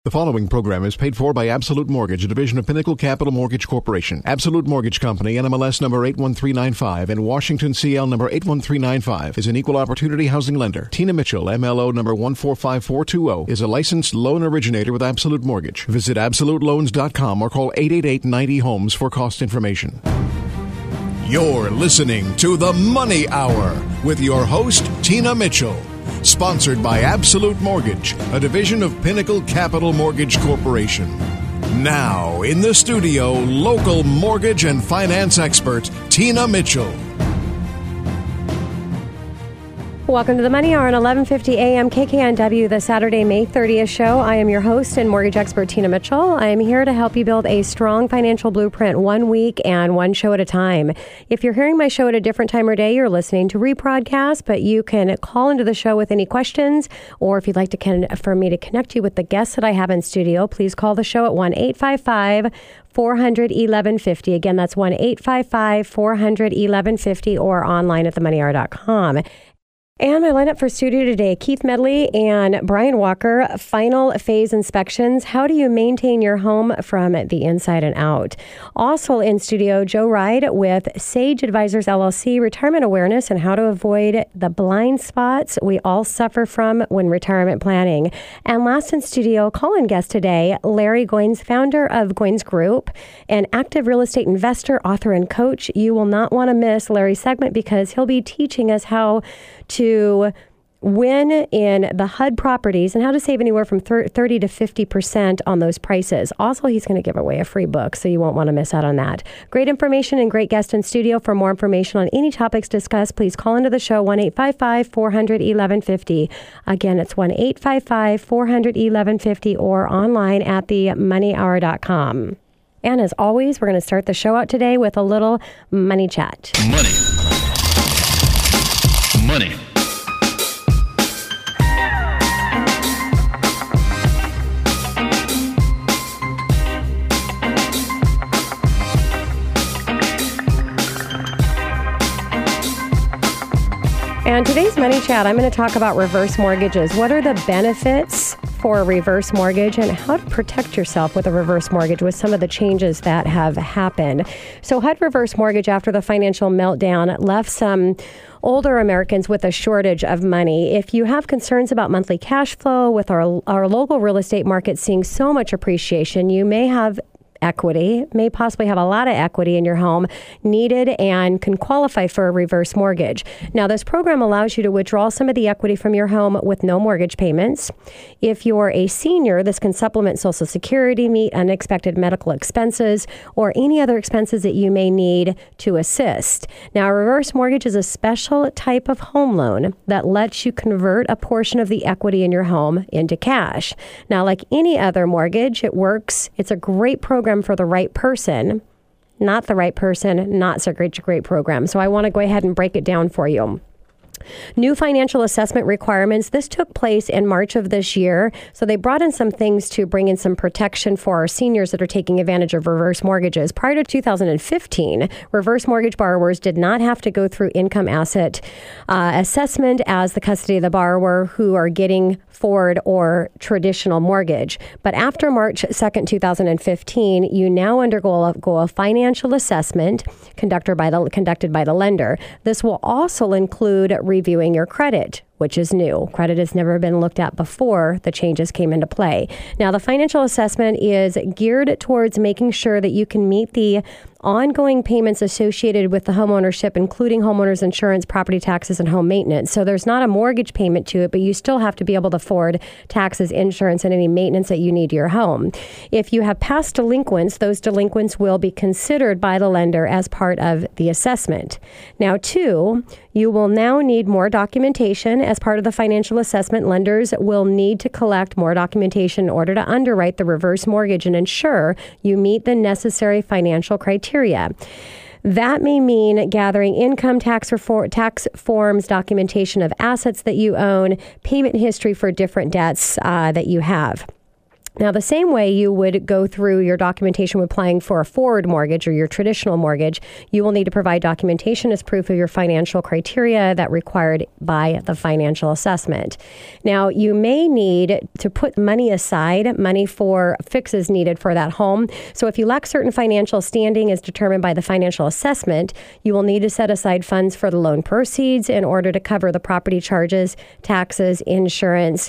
The following program is paid for by Absolute Mortgage, a division of Pinnacle Capital Mortgage Corporation. Absolute Mortgage Company, NMLS number 81395 and Washington CL number 81395 is an equal opportunity housing lender. Tina Mitchell, MLO number 145420, is a licensed loan originator with Absolute Mortgage. Visit AbsoluteLoans.com or call 888-90-HOMES for cost information. You're listening to The Money Hour with your host, Tina Mitchell. Sponsored by Absolute Mortgage, a division of Pinnacle Capital Mortgage Corporation. Now, in the studio, local mortgage and finance expert, Tina Mitchell. Welcome to the Money Hour on 1150 AM KKNW, the Saturday, May 30th show. I am your host and mortgage expert, Tina Mitchell. I am here to help you build a strong financial blueprint 1 week and one show at a time. If you're hearing my show at a different time or day, you're listening to rebroadcast, but you can call into the show with any questions, or if you'd like to for me to connect you with the guests that I have in studio, please call the show at 1-855-400-1150. Again, that's 1-855-400-1150 or online at themoneyhour.com. And my lineup for studio today, Keith Medley and Brian Walker, final phase inspections. How do you maintain your home from the inside and out? Also in studio, Joe Ride with Sage Advisors LLC, retirement awareness and how to avoid the blind spots we all suffer from when retirement planning. And last in studio, call-in guest today, Larry Goines, founder of Goines Group, an active real estate investor, author, and coach. You will not want to miss Larry's segment because he'll be teaching us how to win in the HUD properties and how to save anywhere from 30 to 50% on those prices. Also, he's going to give away a free book, so you won't want to miss out on that. Great information and great guest in studio. For more information on any topics discussed, please call into the show, 1-855-400-1150. Again, it's 1-855-400-1150 or online at themoneyhour.com. And as always, we're going to start the show out today with a little money chat. Money. And today's Money Chat, I'm going to talk about reverse mortgages. What are the benefits for a reverse mortgage and how to protect yourself with a reverse mortgage with some of the changes that have happened? So HUD reverse mortgage after the financial meltdown left some older Americans with a shortage of money. If you have concerns about monthly cash flow with our local real estate market seeing so much appreciation, you may have equity, may possibly have a lot of equity in your home needed and can qualify for a reverse mortgage. Now, this program allows you to withdraw some of the equity from your home with no mortgage payments. If you're a senior, this can supplement Social Security, meet unexpected medical expenses, or any other expenses that you may need to assist. Now, a reverse mortgage is a special type of home loan that lets you convert a portion of the equity in your home into cash. Now, like any other mortgage, it works. It's a great program for the right person. Not the right person, not so great program. So I want to go ahead and break it down for you. New financial assessment requirements. This took place in March of this year. So they brought in some things to bring in some protection for our seniors that are taking advantage of reverse mortgages. Prior to 2015, reverse mortgage borrowers did not have to go through income asset assessment as the custody of the borrower who are getting forward or traditional mortgage. But after March 2nd, 2015, you now undergo a financial assessment conducted by the lender. This will also include reviewing your credit, which is new. Credit has never been looked at before the changes came into play. Now, the financial assessment is geared towards making sure that you can meet the ongoing payments associated with the home ownership, including homeowners insurance, property taxes, and home maintenance. So there's not a mortgage payment to it, but you still have to be able to afford taxes, insurance, and any maintenance that you need to your home. If you have past delinquents, those delinquents will be considered by the lender as part of the assessment. Now, two, you will now need more documentation as part of the financial assessment. Lenders will need to collect more documentation in order to underwrite the reverse mortgage and ensure you meet the necessary financial criteria. That may mean gathering income tax forms, documentation of assets that you own, payment history for different debts that you have. Now, the same way you would go through your documentation when applying for a forward mortgage or your traditional mortgage, you will need to provide documentation as proof of your financial criteria that required by the financial assessment. Now, you may need to put money aside, money for fixes needed for that home. So if you lack certain financial standing as determined by the financial assessment, you will need to set aside funds for the loan proceeds in order to cover the property charges, taxes, insurance.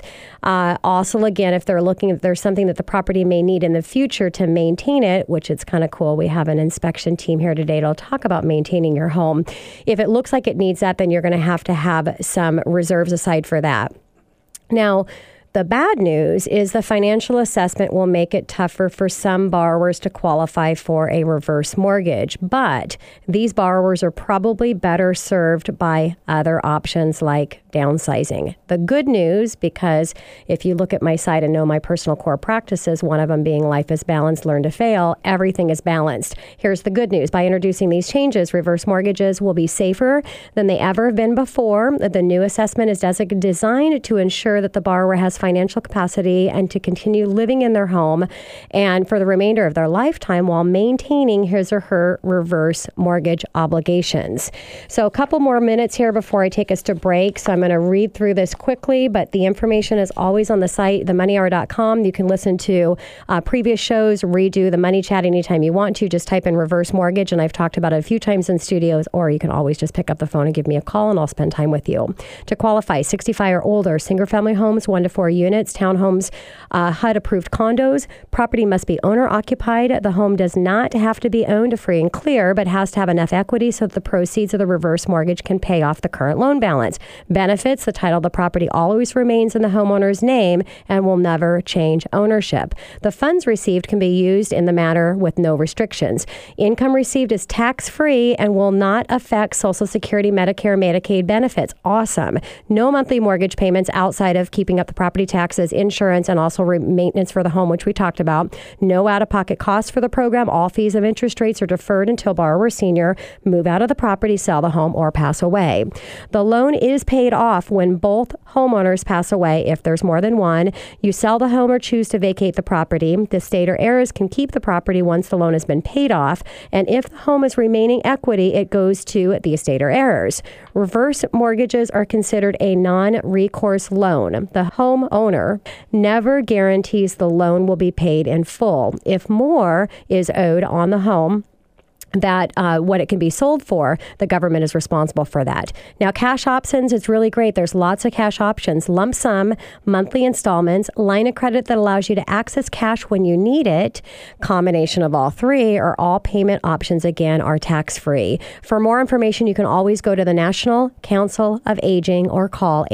Also, again, if there's something that the property may need in the future to maintain it, which it's kind of cool. We have an inspection team here today to talk about maintaining your home. If it looks like it needs that, then you're going to have some reserves aside for that. Now, the bad news is the financial assessment will make it tougher for some borrowers to qualify for a reverse mortgage, but these borrowers are probably better served by other options like downsizing. The good news, because if you look at my site and know my personal core practices, one of them being life is balanced, learn to fail, everything is balanced. Here's the good news. By introducing these changes, reverse mortgages will be safer than they ever have been before. The new assessment is designed to ensure that the borrower has financial capacity and to continue living in their home and for the remainder of their lifetime while maintaining his or her reverse mortgage obligations. So a couple more minutes here before I take us to break. So I'm going to read through this quickly, but the information is always on the site, themoneyhour.com. You can listen to previous shows, redo the Money Chat anytime you want to. Just type in reverse mortgage, and I've talked about it a few times in studios, or you can always just pick up the phone and give me a call, and I'll spend time with you. To qualify, 65 or older, single-family homes, 1 to 4 units, townhomes, HUD-approved condos. Property must be owner-occupied. The home does not have to be owned free and clear, but has to have enough equity so that the proceeds of the reverse mortgage can pay off the current loan balance. Benefits, the title of the property always remains in the homeowner's name and will never change ownership. The funds received can be used in the manner with no restrictions. Income received is tax-free and will not affect Social Security, Medicare, Medicaid benefits. Awesome. No monthly mortgage payments outside of keeping up the property taxes, insurance, and also maintenance for the home, which we talked about. No out-of-pocket costs for the program. All fees and interest rates are deferred until borrower senior move out of the property, sell the home, or pass away. The loan is paid off when both homeowners pass away. If there's more than one, you sell the home or choose to vacate the property. The estate or heirs can keep the property once the loan has been paid off, and if the home is remaining equity, it goes to the estate or heirs. Reverse mortgages are considered a non-recourse loan. The homeowner never guarantees the loan will be paid in full. If more is owed on the home, that what it can be sold for, the government is responsible for that. Now, cash options, it's really great. There's lots of cash options. Lump sum, monthly installments, line of credit that allows you to access cash when you need it. Combination of all three, or all payment options, again, are tax-free. For more information, you can always go to the National Council of Aging or call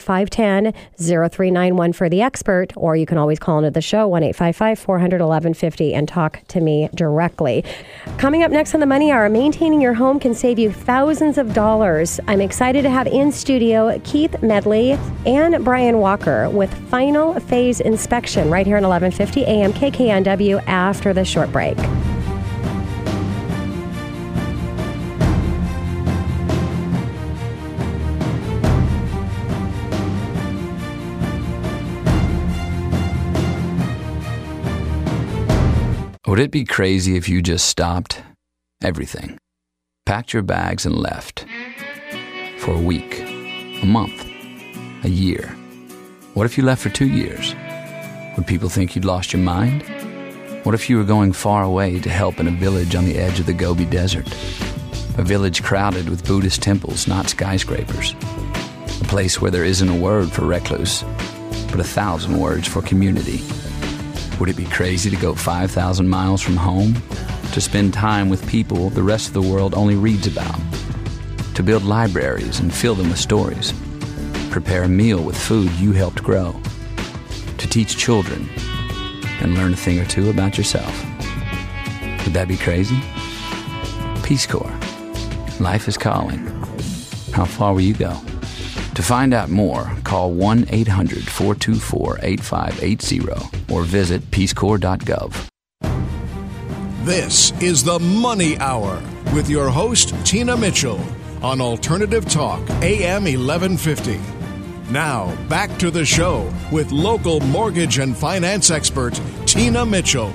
800-510-0391 for the expert, or you can always call into the show, 1-855-400-1150, and talk to me directly. Coming up next on the Money Hour, maintaining your home can save you thousands of dollars. I'm excited to have in studio Keith Medley and Brian Walker with Final Phase Inspection right here on 1150 AM KKNW after the short break. Would it be crazy if you just stopped everything, packed your bags and left for a week, a month, a year? What if you left for 2 years? Would people think you'd lost your mind? What if you were going far away to help in a village on the edge of the Gobi Desert? A village crowded with Buddhist temples, not skyscrapers. A place where there isn't a word for recluse, but 1,000 words for community. Would it be crazy to go 5,000 miles from home? To spend time with people the rest of the world only reads about? To build libraries and fill them with stories? Prepare a meal with food you helped grow? To teach children and learn a thing or two about yourself? Would that be crazy? Peace Corps. Life is calling. How far will you go? To find out more, call 1-800-424-8580 or visit peacecorps.gov. This is the Money Hour with your host, Tina Mitchell, on Alternative Talk, AM 1150. Now, back to the show with local mortgage and finance expert Tina Mitchell.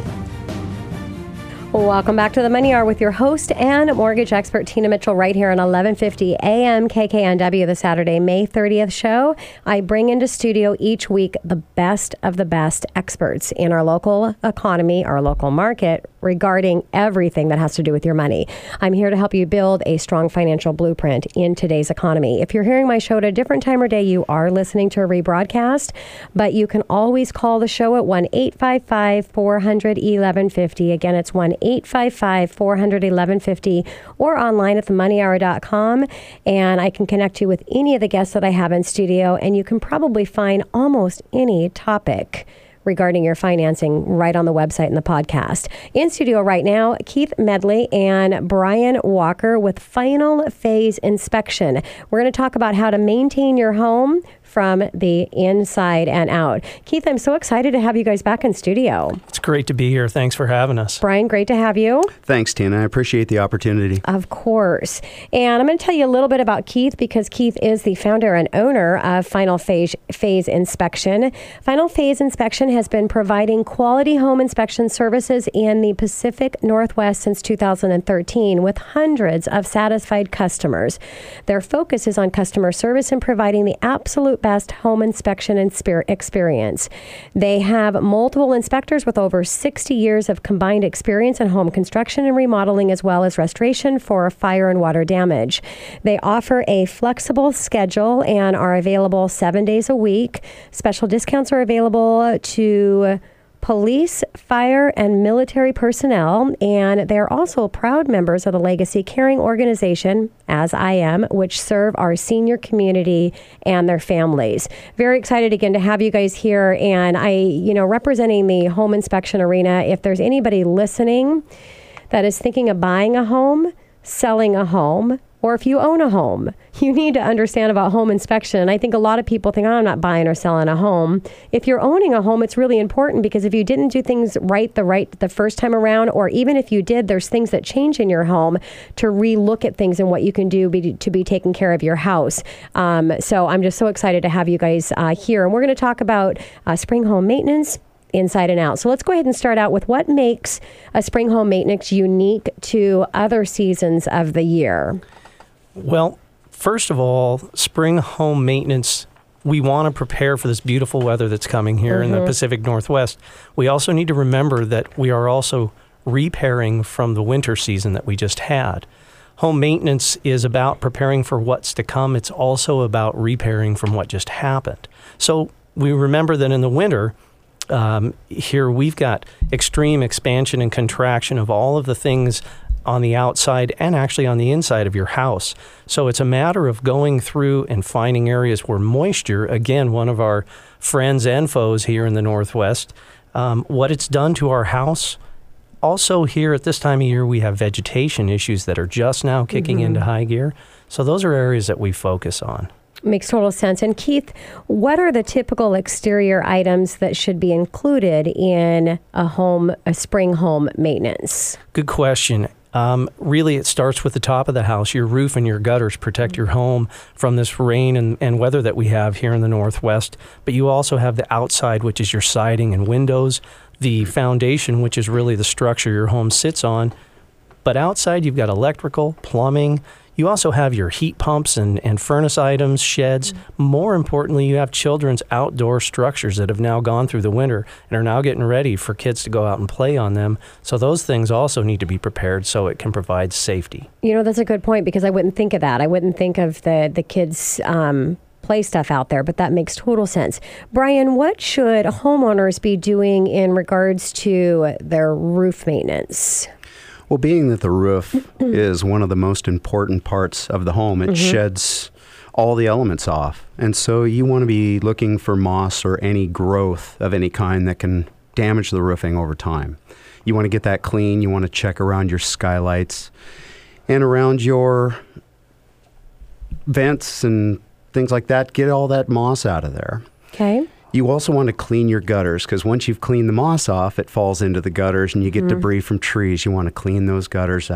Welcome back to the Money Hour with your host and mortgage expert Tina Mitchell right here on 1150 AM KKNW, the Saturday, May 30th show. I bring into studio each week the best of the best experts in our local economy, our local market, regarding everything that has to do with your money. I'm here to help you build a strong financial blueprint in today's economy. If you're hearing my show at a different time or day, you are listening to a rebroadcast, but you can always call the show at 1-855-400-1150. Again, it's 1-855-400-1150 or online at themoneyhour.com. And I can connect you with any of the guests that I have in studio, and you can probably find almost any topic regarding your financing right on the website and the podcast. In studio right now, Keith Medley and Brian Walker with Final Phase Inspection. We're going to talk about how to maintain your home from the inside and out. Keith, I'm so excited to have you guys back in studio. It's great to be here. Thanks for having us. Brian, great to have you. Thanks, Tina. I appreciate the opportunity. Of course. And I'm going to tell you a little bit about Keith because Keith is the founder and owner of Final Phase Inspection. Final Phase Inspection has been providing quality home inspection services in the Pacific Northwest since 2013 with hundreds of satisfied customers. Their focus is on customer service and providing the absolute best home inspection and experience. They have multiple inspectors with over 60 years of combined experience in home construction and remodeling, as well as restoration for fire and water damage. They offer a flexible schedule and are available 7 days a week. Special discounts are available to police, fire, and military personnel, and they're also proud members of the Legacy Caring Organization, as I am, which serve our senior community and their families. Very excited again to have you guys here, and representing the home inspection arena, if there's anybody listening that is thinking of buying a home, selling a home, or if you own a home, you need to understand about home inspection. And I think a lot of people think, I'm not buying or selling a home. If you're owning a home, it's really important because if you didn't do things right the first time around, or even if you did, there's things that change in your home to relook at things and what you can do to be taking care of your house. So I'm just so excited to have you guys here. And we're going to talk about spring home maintenance, inside and out. So let's go ahead and start out with what makes a spring home maintenance unique to other seasons of the year. Well, first of all, spring home maintenance, we want to prepare for this beautiful weather that's coming here in the Pacific Northwest. We also need to remember that we are also repairing from the winter season that we just had. Home maintenance is about preparing for what's to come. It's also about repairing from what just happened. So we remember that in the winter, here we've got extreme expansion and contraction of all of the things on the outside and actually on the inside of your house. So it's a matter of going through and finding areas where moisture, again, one of our friends and foes here in the Northwest, what it's done to our house. Also here at this time of year, we have vegetation issues that are just now kicking into high gear. So those are areas that we focus on. Makes total sense. And Keith, what are the typical exterior items that should be included in a spring home maintenance? Good question. Really, it starts with the top of the house. Your roof and your gutters protect your home from this rain and weather that we have here in the Northwest. But you also have the outside, which is your siding and windows, the foundation, which is really the structure your home sits on. But outside, you've got electrical, plumbing. You also have your heat pumps and furnace items, sheds. More importantly, you have children's outdoor structures that have now gone through the winter and are now getting ready for kids to go out and play on them. So those things also need to be prepared so it can provide safety. You know, that's a good point because I wouldn't think of that. I wouldn't think of the kids' play stuff out there, but that makes total sense. Brian, what should homeowners be doing in regards to their roof maintenance? Well, being that the roof is one of the most important parts of the home, it sheds all the elements off. And so you want to be looking for moss or any growth of any kind that can damage the roofing over time. You want to get that clean. You want to check around your skylights and around your vents and things like that. Get all that moss out of there. Okay. You also want to clean your gutters because once you've cleaned the moss off, it falls into the gutters and you get debris from trees. You want to clean those gutters out.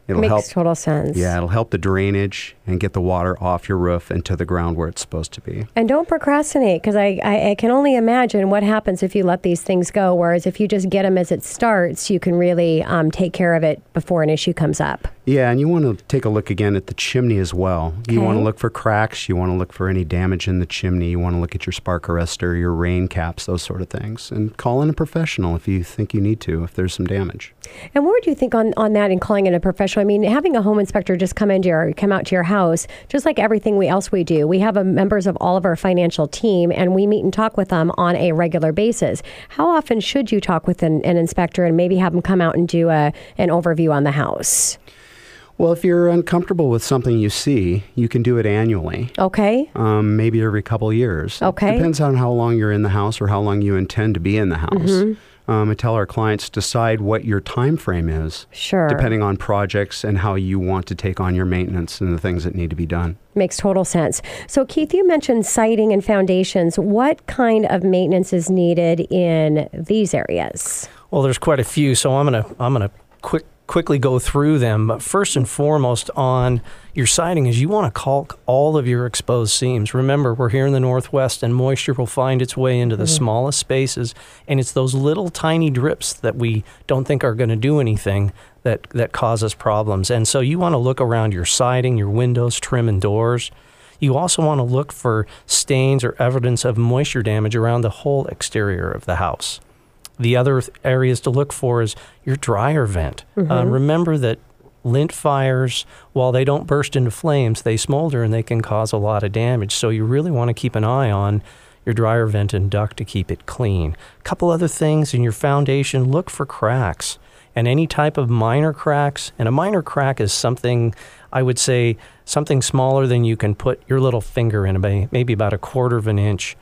It'll Makes total sense. Yeah, it'll help the drainage and get the water off your roof and to the ground where it's supposed to be. And don't procrastinate, because I can only imagine what happens if you let these things go, whereas if you just get them as it starts, you can really take care of it before an issue comes up. Yeah, and you want to take a look again at the chimney as well. You want to look for cracks. You want to look for any damage in the chimney. You want to look at your spark arrestor, your rain caps, those sort of things. And call in a professional if you think you need to, if there's some damage. And what would you think on that and calling in a professional? I mean, having a home inspector just come out to your house, just like everything else we do. We have members of all of our financial team, and we meet and talk with them on a regular basis. How often should you talk with an inspector and maybe have them come out and do an overview on the house? Well, if you're uncomfortable with something you see, you can do it annually. Okay. Maybe every couple years. Okay. Depends on how long you're in the house or how long you intend to be in the house. Mm-hmm. I tell our clients decide what your time frame is. Sure. Depending on projects and how you want to take on your maintenance and the things that need to be done. Makes total sense. So, Keith, you mentioned siding and foundations. What kind of maintenance is needed in these areas? Well, there's quite a few, so I'm gonna quickly go through them. But first and foremost on your siding is you want to caulk all of your exposed seams. Remember, we're here in the Northwest, and moisture will find its way into the smallest spaces, and it's those little tiny drips that we don't think are going to do anything that cause us problems. And so you want to look around your siding, your windows, trim, and doors. You also want to look for stains or evidence of moisture damage around the whole exterior of the house. The other areas to look for is your dryer vent. Remember that lint fires, while they don't burst into flames, they smolder and they can cause a lot of damage. So you really want to keep an eye on your dryer vent and duct to keep it clean. A couple other things in your foundation, look for cracks. And any type of minor cracks, and a minor crack is something, I would say, something smaller than you can put your little finger in, maybe about 1/4 of an inch.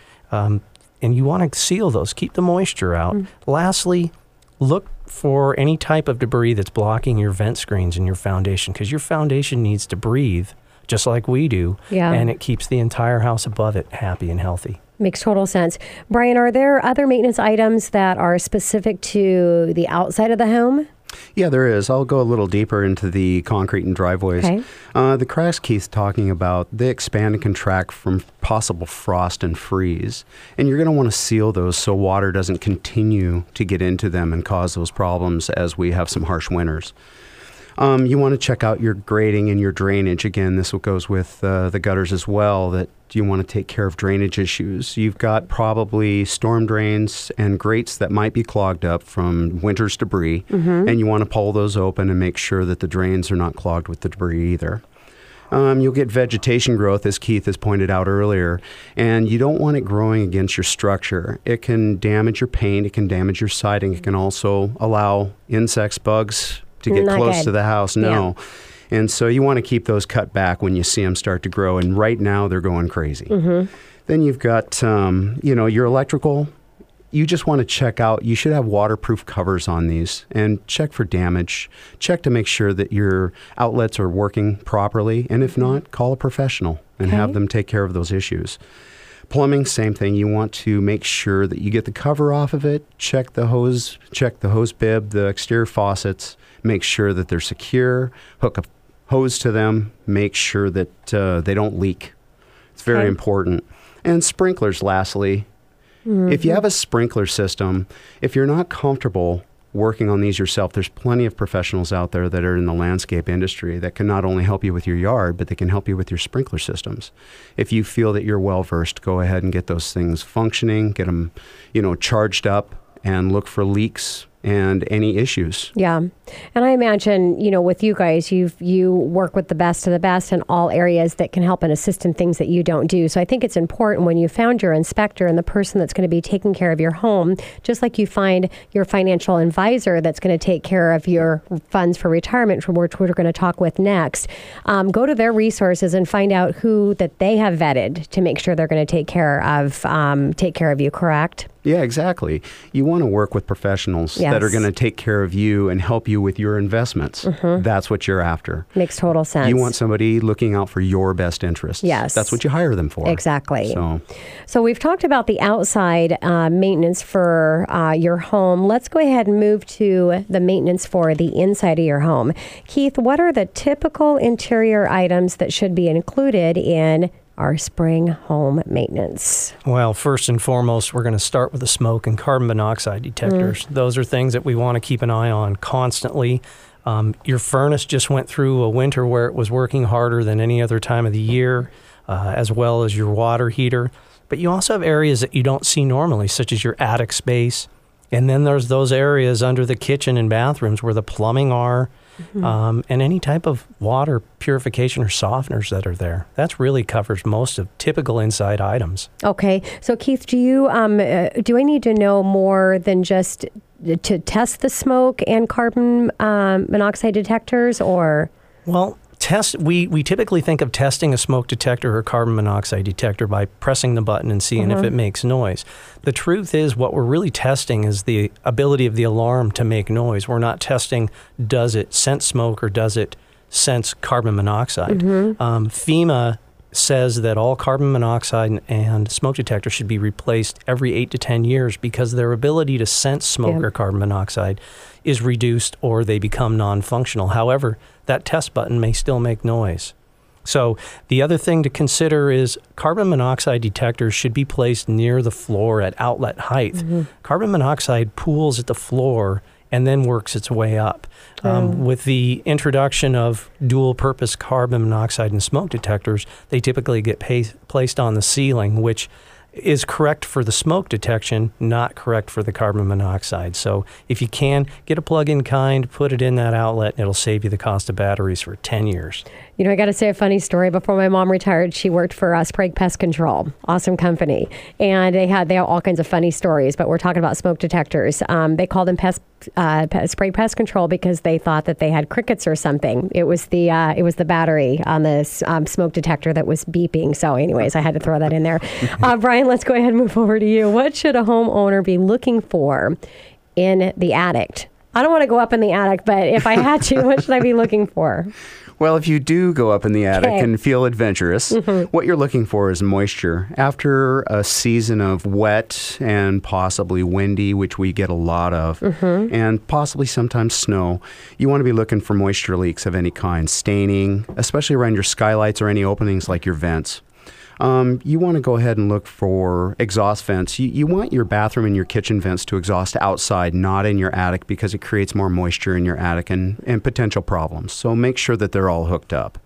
And you want to seal those, keep the moisture out. Lastly, look for any type of debris that's blocking your vent screens in your foundation, because your foundation needs to breathe just like we do, and it keeps the entire house above it happy and healthy. Makes total sense. Brian, are there other maintenance items that are specific to the outside of the home? Yeah, there is. I'll go a little deeper into the concrete and driveways. Okay. The cracks Keith's talking about, they expand and contract from possible frost and freeze. And you're going to want to seal those so water doesn't continue to get into them and cause those problems as we have some harsh winters. You want to check out your grading and your drainage. Again, this goes with the gutters as well, that you want to take care of drainage issues. You've got probably storm drains and grates that might be clogged up from winter's debris, and you want to pull those open and make sure that the drains are not clogged with the debris either. You'll get vegetation growth, as Keith has pointed out earlier, and you don't want it growing against your structure. It can damage your paint, it can damage your siding, it can also allow insects, bugs to get close to the house. No. And so you want to keep those cut back when you see them start to grow. And right now they're going crazy. Then you've got, your electrical. You just want to check out. You should have waterproof covers on these and check for damage. Check to make sure that your outlets are working properly. And if not, call a professional and have them take care of those issues. Plumbing, same thing. You want to make sure that you get the cover off of it. Check the hose bib, the exterior faucets. Make sure that they're secure. Hook a hose to them. Make sure that they don't leak. It's very important. And sprinklers, lastly. If you have a sprinkler system, if you're not comfortable working on these yourself, there's plenty of professionals out there that are in the landscape industry that can not only help you with your yard, but they can help you with your sprinkler systems. If you feel that you're well-versed, go ahead and get those things functioning, get them, charged up, and look for leaks and any issues. Yeah. And I imagine, with you guys, you work with the best of the best in all areas that can help and assist in things that you don't do. So I think it's important when you found your inspector and the person that's going to be taking care of your home, just like you find your financial advisor that's going to take care of your funds for retirement, for which we're going to talk with next, go to their resources and find out who that they have vetted to make sure they're going to take care of you, correct? Yeah, exactly. You want to work with professionals that that are going to take care of you and help you with your investments. That's what you're after. Makes total sense. You want somebody looking out for your best interests. Yes. That's what you hire them for. Exactly. So we've talked about the outside maintenance for your home. Let's go ahead and move to the maintenance for the inside of your home. Keith, what are the typical interior items that should be included in our spring home maintenance? Well, first and foremost, we're going to start with the smoke and carbon monoxide detectors. Those are things that we want to keep an eye on constantly. Your furnace just went through a winter where it was working harder than any other time of the year, as well as your water heater. But you also have areas that you don't see normally, such as your attic space. And then there's those areas under the kitchen and bathrooms where the plumbing are, and any type of water purification or softeners that are there. That really covers most of typical inside items. Okay. So Keith, do I need to know more than just to test the smoke and carbon monoxide detectors, or? Well, we typically think of testing a smoke detector or carbon monoxide detector by pressing the button and seeing if it makes noise. The truth is, what we're really testing is the ability of the alarm to make noise. We're not testing, does it sense smoke or does it sense carbon monoxide. FEMA says that all carbon monoxide and smoke detectors should be replaced every 8 to 10 years because their ability to sense smoke or carbon monoxide is reduced or they become non-functional. However, that test button may still make noise. So the other thing to consider is carbon monoxide detectors should be placed near the floor at outlet height. Carbon monoxide pools at the floor and then works its way up. With the introduction of dual-purpose carbon monoxide and smoke detectors, they typically get placed on the ceiling, which is correct for the smoke detection, not correct for the carbon monoxide. So if you can, get a plug-in kind, put it in that outlet, and it'll save you the cost of batteries for 10 years. You know, I got to say a funny story. Before my mom retired, she worked for Sprague Pest Control, awesome company. And they have all kinds of funny stories, but we're talking about smoke detectors. They called them Sprague Pest Control because they thought that they had crickets or something. It was the battery on the smoke detector that was beeping. So anyways, I had to throw that in there. Brian, let's go ahead and move over to you. What should a homeowner be looking for in the attic? I don't want to go up in the attic, but if I had to, what should I be looking for? Well, if you do go up in the attic and feel adventurous, what you're looking for is moisture. After a season of wet and possibly windy, which we get a lot of, and possibly sometimes snow, you want to be looking for moisture leaks of any kind, staining, especially around your skylights or any openings like your vents. You want to go ahead and look for exhaust vents. You want your bathroom and your kitchen vents to exhaust outside, not in your attic, because it creates more moisture in your attic and potential problems. So make sure that they're all hooked up.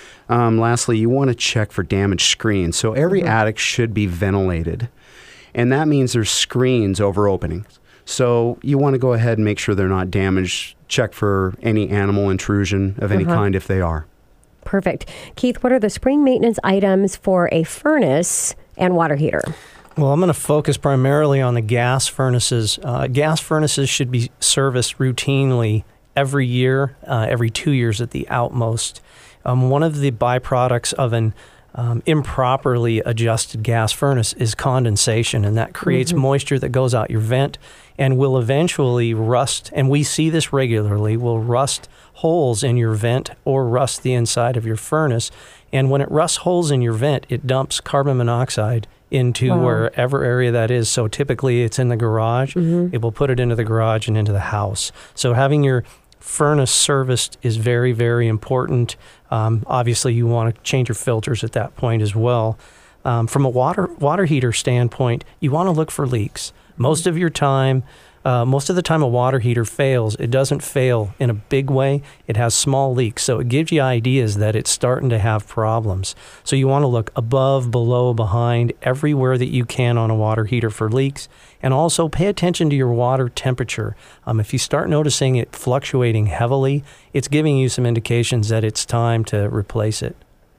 Lastly, you want to check for damaged screens. So every attic should be ventilated, and that means there's screens over openings. So you want to go ahead and make sure they're not damaged. Check for any animal intrusion of any kind if they are. Perfect. Keith, what are the spring maintenance items for a furnace and water heater? Well, I'm going to focus primarily on the gas furnaces. Gas furnaces should be serviced routinely every year, every 2 years at the outmost. One of the byproducts of an improperly adjusted gas furnace is condensation, and that creates moisture that goes out your vent and will eventually rust, and we see this regularly, will rust holes in your vent or rust the inside of your furnace. And when it rusts holes in your vent, it dumps carbon monoxide into wherever area that is. So typically it's in the garage. It will put it into the garage and into the house. So having your furnace serviced is very, very important. Obviously, you want to change your filters at that point as well. From a water heater standpoint, you want to look for leaks. Most of the time a water heater fails. It doesn't fail in a big way. It has small leaks. So it gives you ideas that it's starting to have problems. So you want to look above, below, behind, everywhere that you can on a water heater for leaks. And also pay attention to your water temperature. If you start noticing it fluctuating heavily, it's giving you some indications that it's time to replace it.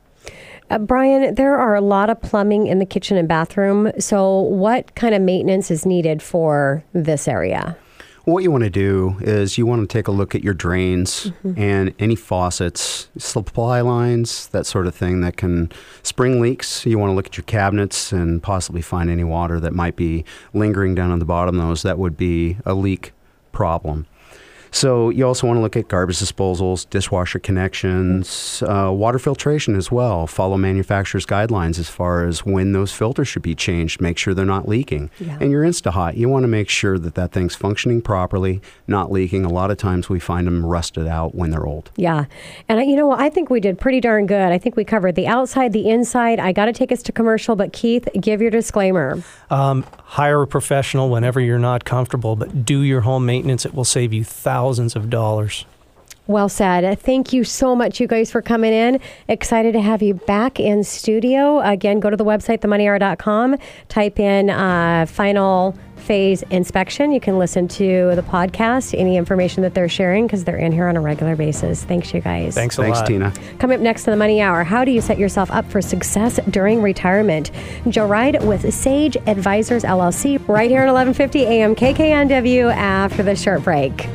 Brian, there are a lot of plumbing in the kitchen and bathroom. So what kind of maintenance is needed for this area? What you want to do is you want to take a look at your drains and any faucets, supply lines, that sort of thing that can spring leaks. You want to look at your cabinets and possibly find any water that might be lingering down on the bottom of those. That would be a leak problem. So you also want to look at garbage disposals, dishwasher connections, water filtration as well. Follow manufacturer's guidelines as far as when those filters should be changed. Make sure they're not leaking. Yeah. And your Insta-Hot, you want to make sure that thing's functioning properly, not leaking. A lot of times we find them rusted out when they're old. Yeah. And you know what? I think we did pretty darn good. I think we covered the outside, the inside. I got to take us to commercial, but Keith, give your disclaimer. Hire a professional whenever you're not comfortable, but do your home maintenance. It will save you thousands of dollars. Well said. Thank you so much, you guys, for coming in. Excited to have you back in studio. Again, go to the website, themoneyhour.com, type in final phase inspection. You can listen to the podcast, any information that they're sharing, because they're in here on a regular basis. Thanks, you guys. Thanks a lot. Thanks, Tina. Coming up next to the Money Hour, how do you set yourself up for success during retirement? Joe Ride with Sage Advisors, LLC, right here at 1150 AM KKNW after the short break.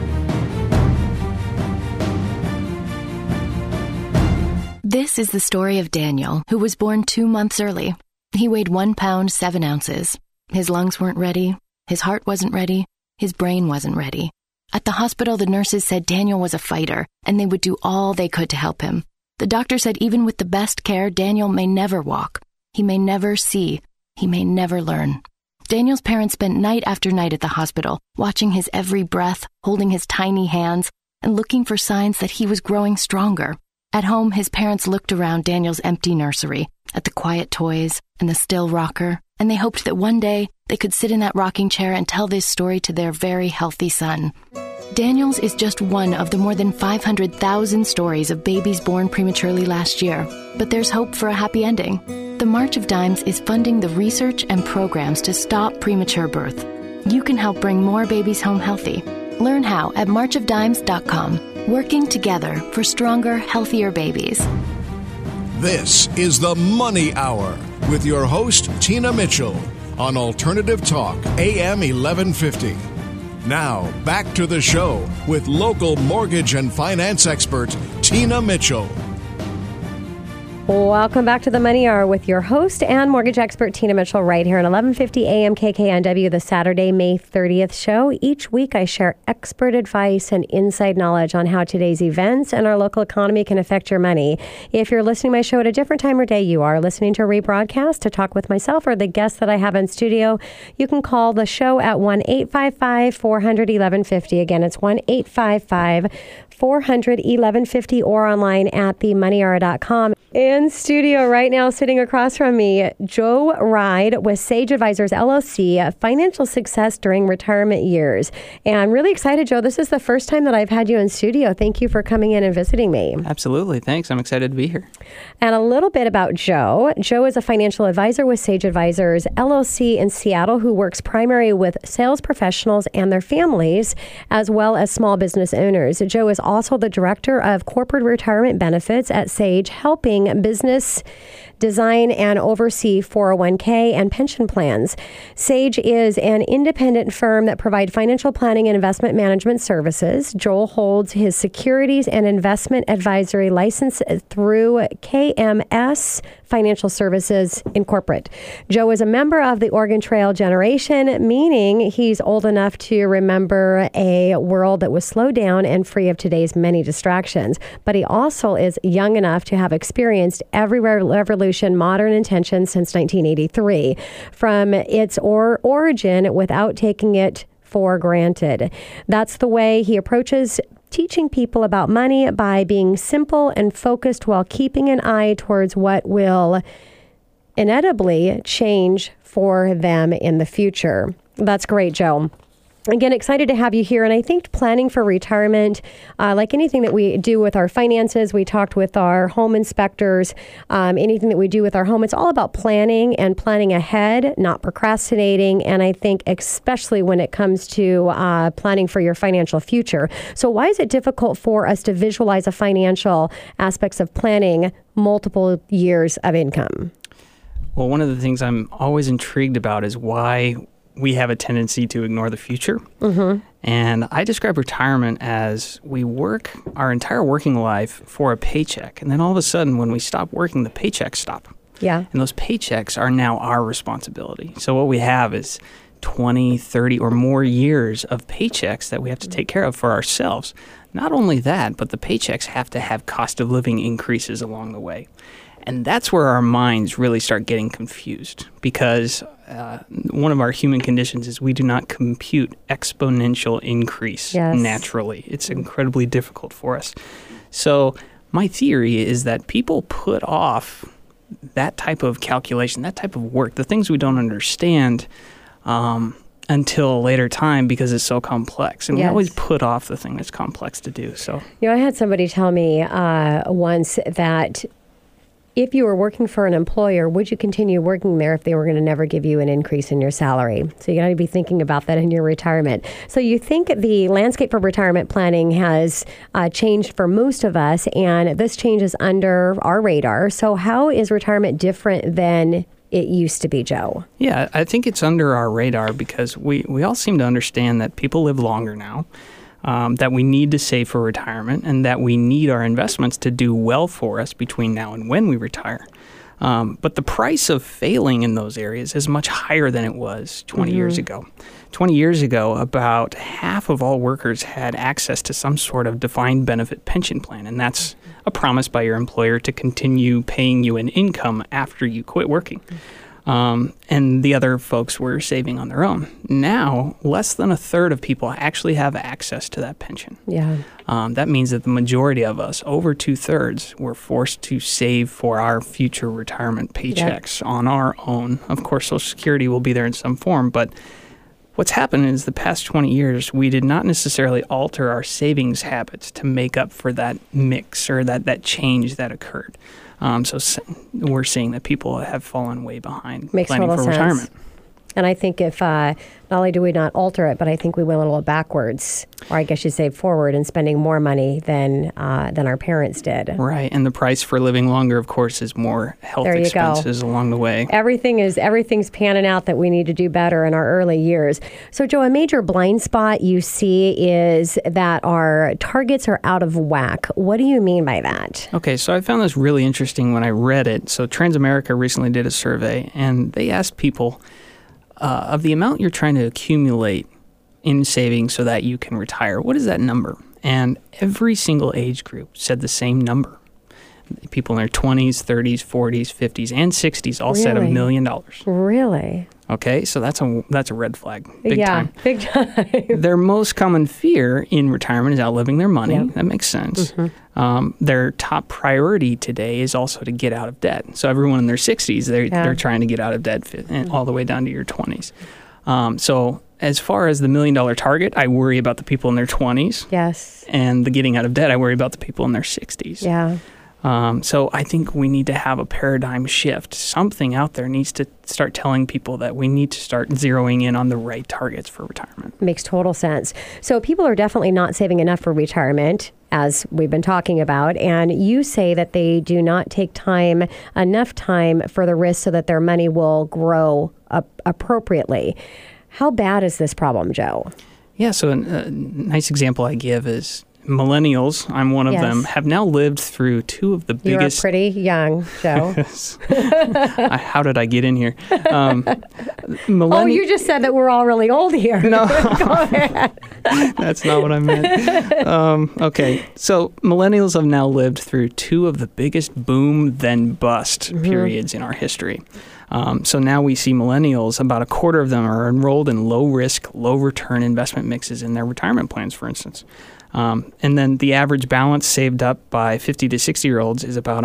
This is the story of Daniel, who was born 2 months early. He weighed 1 pound, 7 ounces. His lungs weren't ready. His heart wasn't ready. His brain wasn't ready. At the hospital, the nurses said Daniel was a fighter, and they would do all they could to help him. The doctor said even with the best care, Daniel may never walk. He may never see. He may never learn. Daniel's parents spent night after night at the hospital, watching his every breath, holding his tiny hands, and looking for signs that he was growing stronger. At home, his parents looked around Daniel's empty nursery, at the quiet toys and the still rocker, and they hoped that one day they could sit in that rocking chair and tell this story to their very healthy son. Daniel's is just one of the more than 500,000 stories of babies born prematurely last year, but there's hope for a happy ending. The March of Dimes is funding the research and programs to stop premature birth. You can help bring more babies home healthy. Learn how at marchofdimes.com. Working together for stronger, healthier babies. This is the Money Hour with your host, Tina Mitchell, on Alternative Talk, AM 1150. Now, back to the show with local mortgage and finance expert, Tina Mitchell. Welcome back to the Money Hour with your host and mortgage expert, Tina Mitchell, right here at 1150 AM KKNW, the Saturday, May 30th show. Each week, I share expert advice and inside knowledge on how today's events and our local economy can affect your money. If you're listening to my show at a different time or day, you are listening to a rebroadcast, to talk with myself or the guests that I have in studio, you can call the show at 1-855-400-1150. Again, it's 1-855-400-1150 or online at themoneyhour.com. In studio right now, sitting across from me, Joe Ride with Sage Advisors, LLC, financial success during retirement years. And I'm really excited, Joe. This is the first time that I've had you in studio. Thank you for coming in and visiting me. Absolutely. Thanks. I'm excited to be here. And a little bit about Joe. Joe is a financial advisor with Sage Advisors, LLC in Seattle, who works primarily with sales professionals and their families, as well as small business owners. Joe is also the director of corporate retirement benefits at Sage, helping business design and oversee 401k and pension plans. Sage is an independent firm that provides financial planning and investment management services. Joel holds his securities and investment advisory license through KMS Financial Services Incorporated. Joe is a member of the Oregon Trail generation, meaning he's old enough to remember a world that was slowed down and free of today's many distractions. But he also is young enough to have experienced every revolution, modern intention since 1983, from its origin without taking it for granted. That's the way he approaches teaching people about money, by being simple and focused while keeping an eye towards what will inevitably change for them in the future. That's great, Joe. Again, excited to have you here. And I think planning for retirement, like anything that we do with our finances, we talked with our home inspectors, anything that we do with our home, it's all about planning and planning ahead, not procrastinating. And I think especially when it comes to planning for your financial future. So why is it difficult for us to visualize the financial aspects of planning multiple years of income? Well, one of the things I'm always intrigued about is why we have a tendency to ignore the future. Mm-hmm. And I describe retirement as we work our entire working life for a paycheck. And then all of a sudden, when we stop working, the paychecks stop. Yeah. And those paychecks are now our responsibility. So what we have is 20, 30, or more years of paychecks that we have to take care of for ourselves. Not only that, but the paychecks have to have cost of living increases along the way. And that's where our minds really start getting confused, because one of our human conditions is we do not compute exponential increase naturally. It's incredibly difficult for us. So my theory is that people put off that type of calculation, that type of work, the things we don't understand, until a later time because it's so complex. And we always put off the thing that's complex to do. So, I had somebody tell me once that if you were working for an employer, would you continue working there if they were going to never give you an increase in your salary? So you got to be thinking about that in your retirement. So you think the landscape for retirement planning has changed for most of us, and this change is under our radar. So how is retirement different than it used to be, Joe? Yeah, I think it's under our radar because we all seem to understand that people live longer now. That we need to save for retirement, and that we need our investments to do well for us between now and when we retire. But the price of failing in those areas is much higher than it was 20 years ago. 20 years ago, about half of all workers had access to some sort of defined benefit pension plan, and that's a promise by your employer to continue paying you an income after you quit working. And the other folks were saving on their own. Now, less than a third of people actually have access to that pension. Yeah. That means that the majority of us, over 2/3, were forced to save for our future retirement paychecks on our own. Of course, Social Security will be there in some form, but what's happened is the past 20 years, we did not necessarily alter our savings habits to make up for that mix or that change that occurred. So we're seeing that people have fallen way behind planning for retirement. And I think if not only do we not alter it, but I think we went a little backwards, or I guess you say forward, in spending more money than our parents did. Right, and the price for living longer, of course, is more health expenses along the way. Everything's panning out that we need to do better in our early years. So, Joe, a major blind spot you see is that our targets are out of whack. What do you mean by that? Okay, so I found this really interesting when I read it. So Transamerica recently did a survey, and they asked people, of the amount you're trying to accumulate in savings so that you can retire, what is that number? And every single age group said the same number. People in their 20s, 30s, 40s, 50s, and 60s all said $1 million. Really? Okay, so that's a red flag. Big time. Big time. Their most common fear in retirement is outliving their money. Yep. That makes sense. Their top priority today is also to get out of debt. So everyone in their 60s, they're trying to get out of debt all the way down to your 20s. So as far as the $1 million target, I worry about the people in their 20s. Yes. And the getting out of debt, I worry about the people in their 60s. Yeah. So I think we need to have a paradigm shift. Something out there needs to start telling people that we need to start zeroing in on the right targets for retirement. Makes total sense. So people are definitely not saving enough for retirement, as we've been talking about. And you say that they do not take enough time for the risk so that their money will grow appropriately. How bad is this problem, Joe? Yeah, so a nice example I give is millennials, I'm one of them, have now lived through two of the biggest... You're pretty young, Joe. How did I get in here? You just said that we're all really old here. No. Go ahead. That's not what I meant. Okay, so millennials have now lived through two of the biggest boom then bust periods in our history. So now we see millennials, about a quarter of them are enrolled in low-risk, low-return investment mixes in their retirement plans, for instance. And then the average balance saved up by 50 to 60-year-olds is about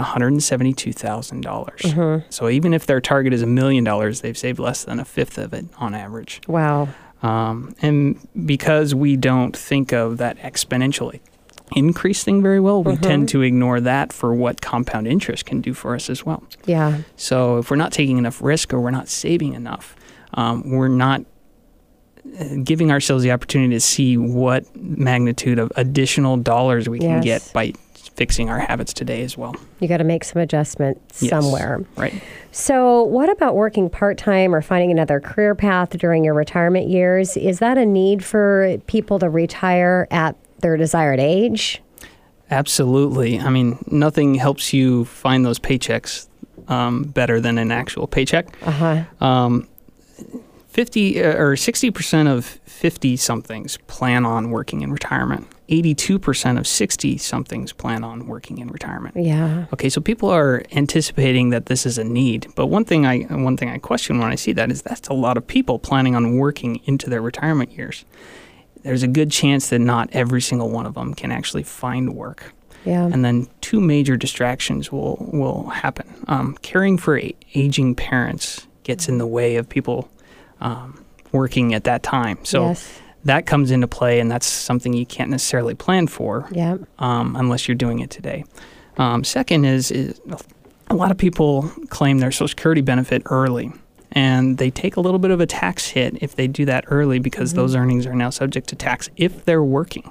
$172,000. So even if their target is $1 million, they've saved less than a fifth of it on average. Wow. And because we don't think of that exponentially increase thing very well, we tend to ignore that for what compound interest can do for us as well. Yeah. So if we're not taking enough risk or we're not saving enough, we're not giving ourselves the opportunity to see what magnitude of additional dollars we can get by fixing our habits today as well. You got to make some adjustments somewhere. Right. So what about working part-time or finding another career path during your retirement years? Is that a need for people to retire at their desired age? Absolutely. I mean, nothing helps you find those paychecks better than an actual paycheck. 60% of 50-somethings plan on working in retirement. 82% of 60-somethings plan on working in retirement. Yeah. Okay, so people are anticipating that this is a need. But one thing I question when I see that is that's a lot of people planning on working into their retirement years. There's a good chance that not every single one of them can actually find work. Yeah. And then two major distractions will happen. Caring for aging parents gets in the way of people working at that time. So that comes into play, and that's something you can't necessarily plan for unless you're doing it today. Second is a lot of people claim their Social Security benefit early, and they take a little bit of a tax hit if they do that early because those earnings are now subject to tax if they're working.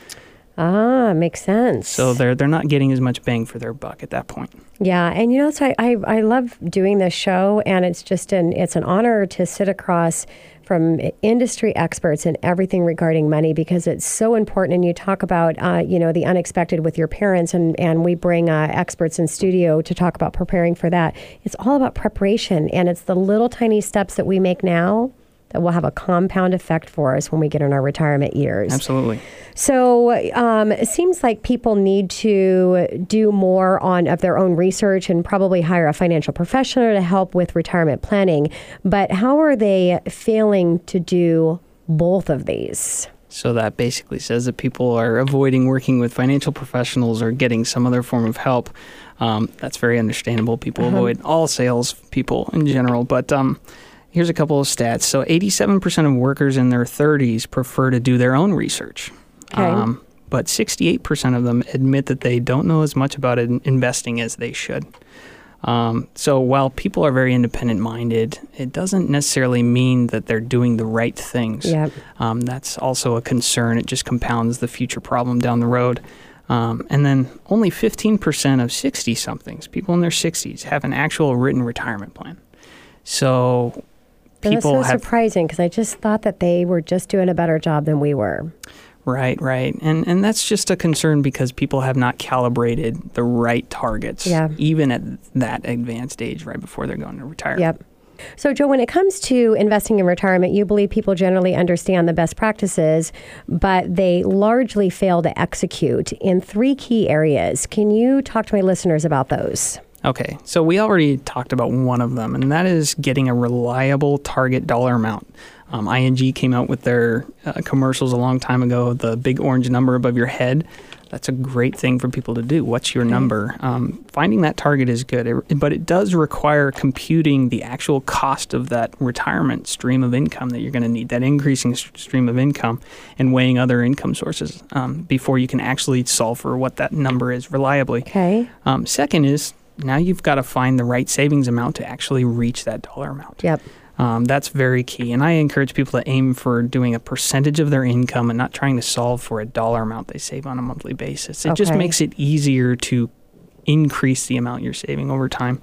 Ah, makes sense. So they're not getting as much bang for their buck at that point. Yeah, and so I love doing this show, and it's just it's an honor to sit across from industry experts in everything regarding money because it's so important. And you talk about the unexpected with your parents, and we bring experts in studio to talk about preparing for that. It's all about preparation, and it's the little tiny steps that we make now that will have a compound effect for us when we get in our retirement years. Absolutely. So it seems like people need to do more of their own research and probably hire a financial professional to help with retirement planning. But how are they failing to do both of these? So that basically says that people are avoiding working with financial professionals or getting some other form of help. That's very understandable. People avoid all sales people in general. But here's a couple of stats. So 87% of workers in their 30s prefer to do their own research. Okay. But 68% of them admit that they don't know as much about investing as they should. So while people are very independent-minded, it doesn't necessarily mean that they're doing the right things. Yep. That's also a concern. It just compounds the future problem down the road. And then only 15% of 60-somethings, people in their 60s, have an actual written retirement plan. So people that's so surprising because I just thought that they were just doing a better job than we were. Right. And that's just a concern because people have not calibrated the right targets, even at that advanced age right before they're going to retire. Yep. So, Joe, when it comes to investing in retirement, you believe people generally understand the best practices, but they largely fail to execute in 3 key areas. Can you talk to my listeners about those? Okay, so we already talked about one of them, and that is getting a reliable target dollar amount. ING came out with their commercials a long time ago, the big orange number above your head. That's a great thing for people to do. What's your number? Finding that target is good, but it does require computing the actual cost of that retirement stream of income that you're going to need, that increasing stream of income, and weighing other income sources before you can actually solve for what that number is reliably. Okay. Second is, now you've got to find the right savings amount to actually reach that dollar amount. Yep. That's very key. And I encourage people to aim for doing a percentage of their income and not trying to solve for a dollar amount they save on a monthly basis. It just makes it easier to increase the amount you're saving over time.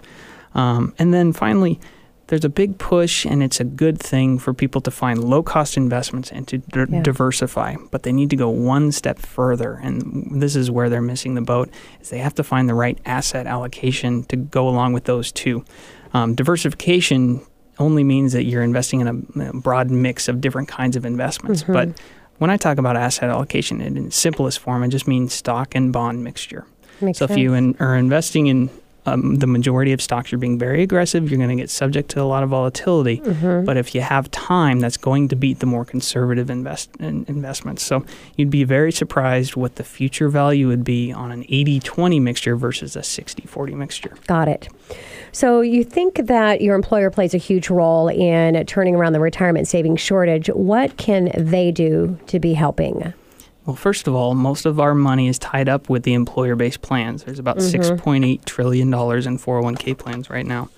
And then finally, there's a big push, and it's a good thing for people to find low-cost investments and to diversify. But they need to go one step further, and this is where they're missing the boat, is they have to find the right asset allocation to go along with those two. Diversification only means that you're investing in a broad mix of different kinds of investments. But when I talk about asset allocation in its simplest form, it just means stock and bond mixture. Makes sense. If you are investing in the majority of stocks, you're being very aggressive. You're going to get subject to a lot of volatility. But if you have time, that's going to beat the more conservative investments. So you'd be very surprised what the future value would be on an 80-20 mixture versus a 60-40 mixture. Got it. So you think that your employer plays a huge role in turning around the retirement savings shortage. What can they do to be helping? Well, first of all, most of our money is tied up with the employer-based plans. There's about $6.8 trillion in 401k plans right now.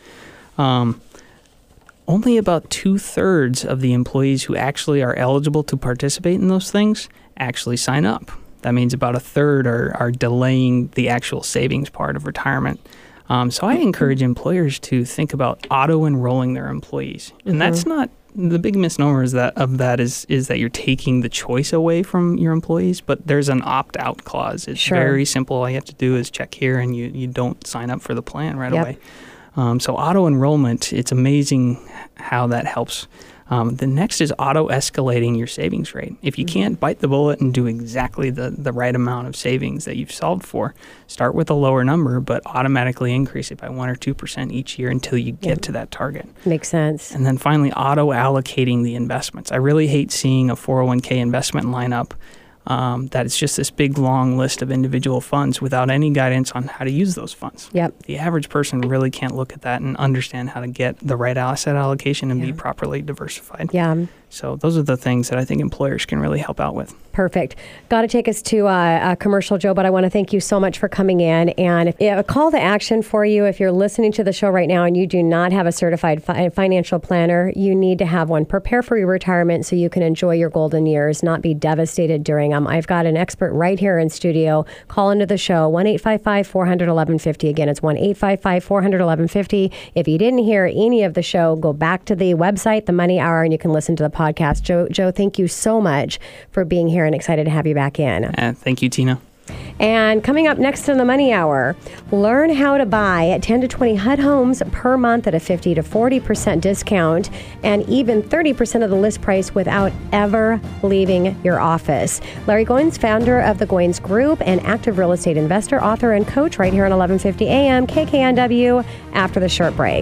Only about 2/3 of the employees who actually are eligible to participate in those things actually sign up. That means about 1/3 are delaying the actual savings part of retirement. So I encourage employers to think about auto-enrolling their employees. And that's not the big misnomer is that you're taking the choice away from your employees, but there's an opt-out clause. It's very simple. All you have to do is check here, and you don't sign up for the plan right away. So auto-enrollment, it's amazing how that helps. The next is auto-escalating your savings rate. If you can't bite the bullet and do exactly the right amount of savings that you've solved for, start with a lower number, but automatically increase it by 1 or 2% each year until you get to that target. Makes sense. And then finally, auto-allocating the investments. I really hate seeing a 401k investment lineup that it's just this big, long list of individual funds without any guidance on how to use those funds. Yep. The average person really can't look at that and understand how to get the right asset allocation and be properly diversified. Yeah. So those are the things that I think employers can really help out with. Perfect. Got to take us to a commercial, Joe, but I want to thank you so much for coming in. And a call to action for you, if you're listening to the show right now and you do not have a certified financial planner, you need to have one. Prepare for your retirement so you can enjoy your golden years, not be devastated during them. I've got an expert right here in studio. Call into the show, 1-855-400-1150. Again, it's 1-855-400-1150. If you didn't hear any of the show, go back to the website, The Money Hour, and you can listen to the podcast. Joe, thank you so much for being here and excited to have you back in. Thank you, Tina. And coming up next in the Money Hour, learn how to buy 10 to 20 HUD homes per month at a 50 to 40% discount and even 30% of the list price without ever leaving your office. Larry Goines, founder of the Goines Group and active real estate investor, author, and coach right here on 1150 AM KKNW after the short break.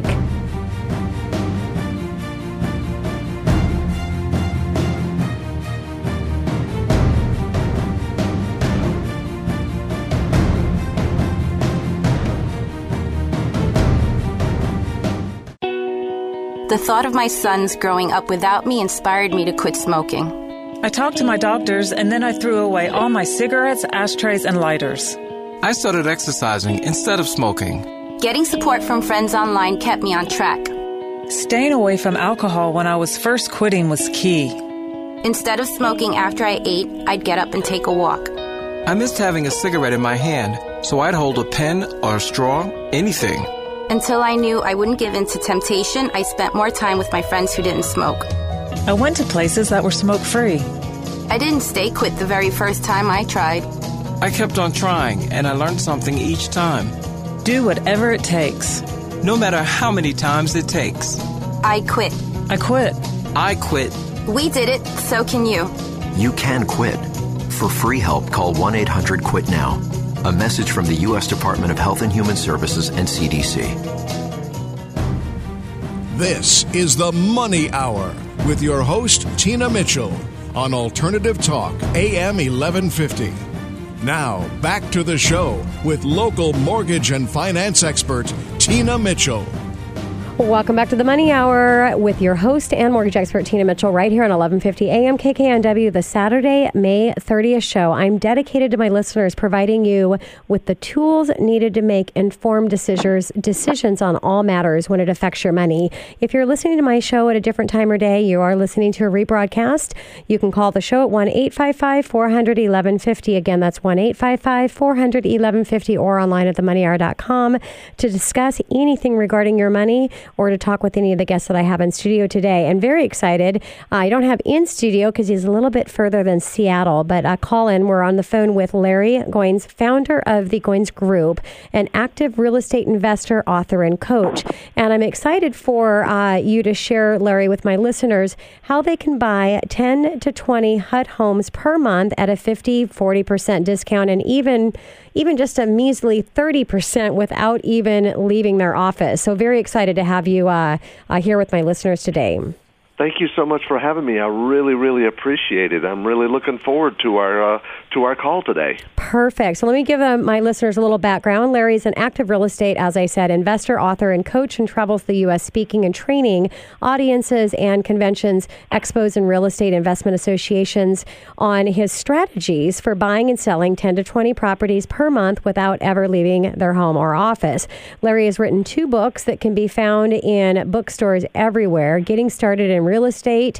The thought of my sons growing up without me inspired me to quit smoking. I talked to my doctors, and then I threw away all my cigarettes, ashtrays, and lighters. I started exercising instead of smoking. Getting support from friends online kept me on track. Staying away from alcohol when I was first quitting was key. Instead of smoking after I ate, I'd get up and take a walk. I missed having a cigarette in my hand, so I'd hold a pen or a straw, anything. Until I knew I wouldn't give in to temptation, I spent more time with my friends who didn't smoke. I went to places that were smoke-free. I didn't stay quit the very first time I tried. I kept on trying, and I learned something each time. Do whatever it takes. No matter how many times it takes. I quit. I quit. I quit. We did it, so can you. You can quit. For free help, call 1-800-QUIT-NOW. A message from the U.S. Department of Health and Human Services and CDC. This is the Money Hour with your host, Tina Mitchell, on Alternative Talk, AM 1150. Now, back to the show with local mortgage and finance expert, Tina Mitchell. Welcome back to the Money Hour with your host and mortgage expert, Tina Mitchell, right here on 1150 AM KKNW, the Saturday, May 30th show. I'm dedicated to my listeners, providing you with the tools needed to make informed decisions on all matters when it affects your money. If you're listening to my show at a different time or day, you are listening to a rebroadcast, you can call the show at 1-855-400-1150. Again, that's 1-855-400-1150 or online at themoneyhour.com to discuss anything regarding your money or to talk with any of the guests that I have in studio today. And very excited. I don't have in studio because he's a little bit further than Seattle, but call in. We're on the phone with Larry Goines, founder of the Goines Group, an active real estate investor, author, and coach. And I'm excited for you to share, Larry, with my listeners how they can buy 10 to 20 HUD homes per month at a 50-40% discount and even just a measly 30% without even leaving their office. So very excited to have you here with my listeners today. Thank you so much for having me. I really, really appreciate it. I'm really looking forward to our call today. Perfect. So let me give my listeners a little background. Larry's an active real estate, as I said, investor, author, and coach, and travels the U.S. speaking and training audiences and conventions, expos, and real estate investment associations on his strategies for buying and selling 10 to 20 properties per month without ever leaving their home or office. Larry has written 2 books that can be found in bookstores everywhere, Getting Started in Real Estate,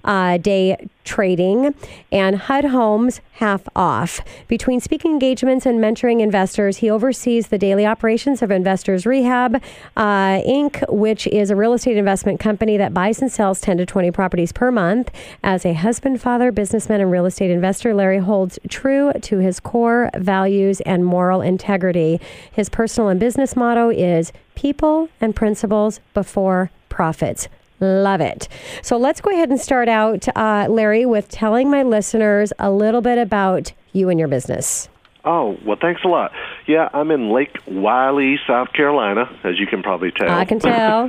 Day Trading, and HUD Homes Half Off. Between speaking engagements and mentoring investors, he oversees the daily operations of Investors Rehab, Inc., which is a real estate investment company that buys and sells 10 to 20 properties per month. As a husband, father, businessman, and real estate investor, Larry holds true to his core values and moral integrity. His personal and business motto is people and principles before profits. Love it. So let's go ahead and start out, Larry, with telling my listeners a little bit about you and your business. Oh, well, thanks a lot. Yeah, I'm in Lake Wylie, South Carolina, as you can probably tell. I can tell.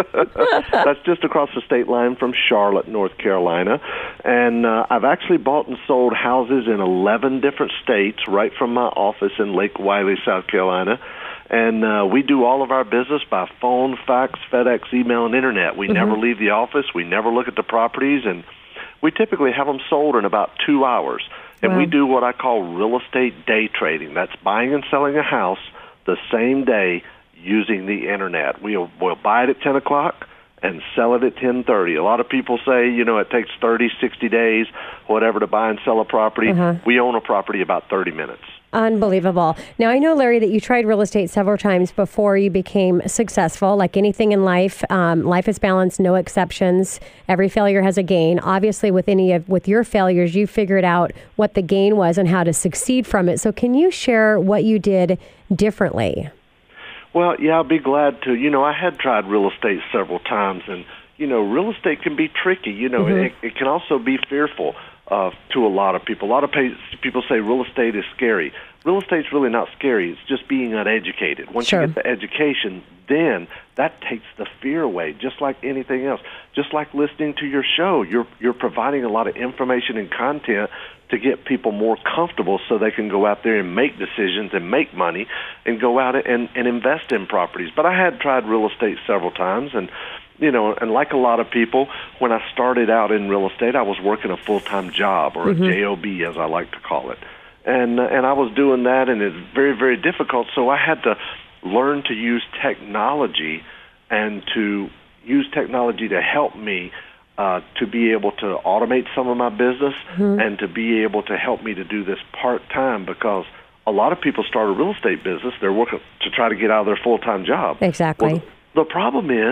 That's just across the state line from Charlotte, North Carolina. And I've actually bought and sold houses in 11 different states right from my office in Lake Wylie, South Carolina. And we do all of our business by phone, fax, FedEx, email, and Internet. We never leave the office. We never look at the properties. And we typically have them sold in about 2 hours. And we do what I call real estate day trading. That's buying and selling a house the same day using the Internet. We'll buy it at 10 o'clock and sell it at 10:30. A lot of people say, it takes 30, 60 days, whatever, to buy and sell a property. We own a property about 30 minutes. Unbelievable. Now, I know, Larry, that you tried real estate several times before you became successful. Like anything in life, life is balanced, no exceptions. Every failure has a gain. Obviously, with your failures, you figured out what the gain was and how to succeed from it. So can you share what you did differently? Well, yeah, I'll be glad to. I had tried real estate several times, and, real estate can be tricky. It can also be fearful to a lot of people. A lot of people say real estate is scary. Real estate's really not scary. It's just being uneducated. Once you get the education, then that takes the fear away, just like anything else. Just like listening to your show, you're providing a lot of information and content to get people more comfortable so they can go out there and make decisions and make money and go out and invest in properties. But I had tried real estate several times, and and like a lot of people, when I started out in real estate, I was working a full-time job, or a job, as I like to call it. And I was doing that, and it's very, very difficult. So I had to learn to use technology and to use technology to help me to be able to automate some of my business and to be able to help me to do this part-time, because a lot of people start a real estate business. They're working to try to get out of their full-time job. Exactly. Well, the problem is